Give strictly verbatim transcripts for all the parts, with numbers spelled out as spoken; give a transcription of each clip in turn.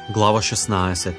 Глава шеснаесет.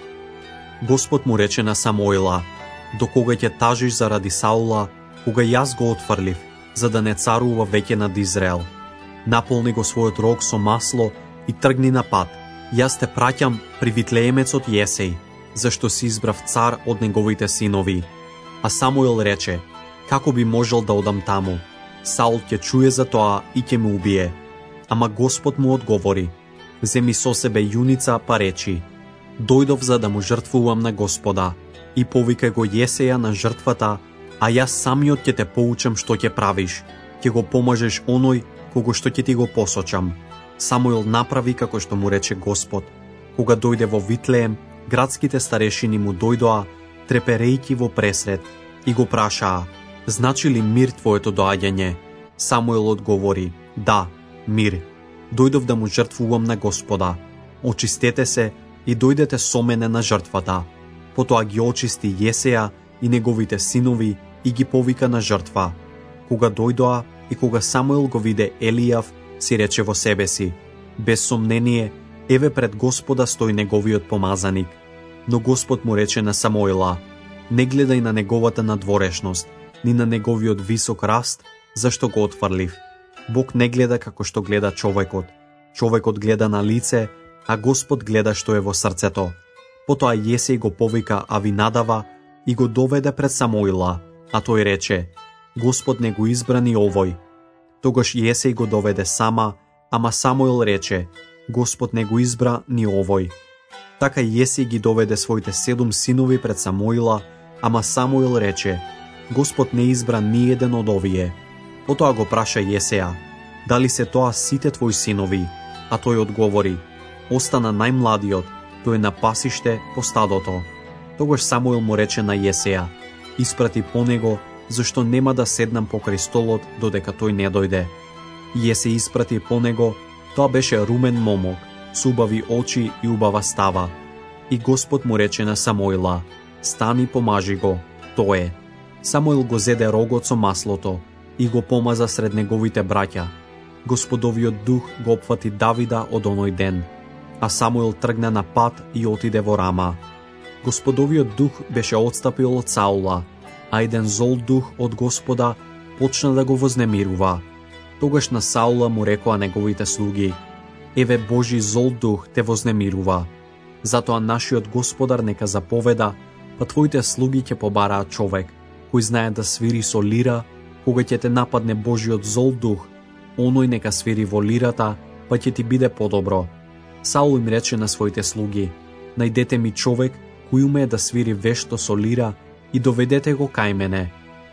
Господ му рече на Самуила: до кога ќе тажиш заради Саула, кога јас го отфрлив, за да не царува веќе над Израел? Наполни го својот рог со масло и тргни на пат. Јас те праќам при Витлеемецот Јесеј, зашто си избрав цар од неговите синови. А Самуил рече: како би можел да одам таму? Саул ќе чуе за тоа и ќе ме убие. Ама Господ му одговори: земи со себе јуница, па речи: дојдов за да му жртвувам на Господа, и повикај го Јесеја на жртвата, а јас самиот ќе те поучам што ќе правиш, ќе го помажеш оној кого што ќе ти го посочам. Самуил направи како што му рече Господ. Кога дојде во Витлеем, градските старешини му дојдоа, треперејки во пресред, и го прашаа: значи ли мир твоето доаѓање? Самуил одговори: да, мир. Дојдов да му жртвувам на Господа. Очистете се и дојдете со мене на жртвата. Потоа ги очисти Јесеја и неговите синови и ги повика на жртва. Кога дојдоа и кога Самуил го виде Елијав, си рече во себе си: без сомнение, еве пред Господа стои неговиот помазаник. Но Господ му рече на Самуила: не гледај на неговата надворешност, ни на неговиот висок раст, зашто го отфрлив. Бог не гледа како што гледа човекот. Човекот гледа на лице, а Господ гледа што е во срцето. Потоа Јесеј го повика Авинадава и го доведе пред Самуила, а тој рече: Господ не го избра ни овој. Тогаш Јесеј го доведе Сама, ама Самуил рече: Господ не го избра ни овој. Така Јесеј ги доведе своите седум синови пред Самуила, ама Самуил рече: Господ не избра ни еден од овие. Потоа го праша Јесеја: дали се тоа сите твои синови? А тој одговори: остана најмладиот, тој е на пасиште по стадото. Тогаш Самуил му рече на Јесеја: испрати по него, зашто нема да седнам покрај столот додека тој не дојде. Јесеј испрати по него, тоа беше румен момок, со убави очи и убава става. И Господ му рече на Самуила: стани, помажи го, тој е. Самуил го зеде рогот со маслото и го помаза сред неговите браќа. Господовиот дух го опфати Давида од оној ден, а Самуил тргна на пат и отиде во Рама. Господовиот дух беше отстапил од Саула, а еден зол дух од Господа почна да го вознемирува. Тогаш на Саула му рекоа неговите слуги: еве Божи зол дух те вознемирува. Затоа нашиот Господар нека заповеда, па твоите слуги ќе побараат човек кој знае да свири со лира. Кога ќе те нападне Божиот зол дух, оној нека свири во лирата, па ќе ти биде подобро. Саул им рече на своите слуги: најдете ми човек кој умее да свири вешто со лира и доведете го кај мене.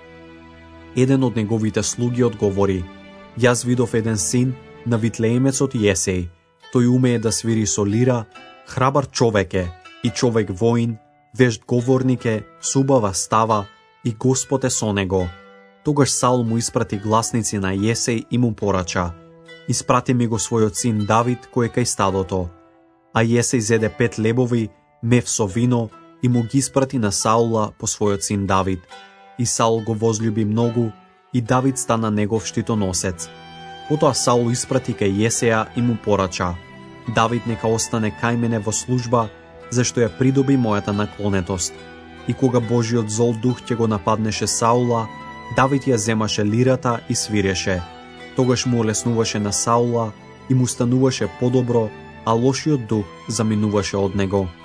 Еден од неговите слуги одговори: јас видов еден син на Витлеемецот Јесеј. Тој умее да свири со лира, храбар човек е и човек воин, вешт говорник е, со убава става и Господ е со него. Тогаш Саул му испрати гласници на Јесеј и му порача: испрати ми го својот син Давид кој е кај стадото. А Јесеј зеде пет лебови, мев со вино и му ги испрати на Саула по својот син Давид. И Саул го возлюби многу и Давид стана негов штитоносец. Потоа Саул испрати кај Јесеја и му порача: Давид нека остане кај мене во служба, зашто ја придоби мојата наклонетост. И кога Божиот зол дух ќе го нападнеше Саула, Давид ја земаше лирата и свиреше. Тогаш му олеснуваше на Саула и му стануваше подобро, а лошиот дух заминуваше од него.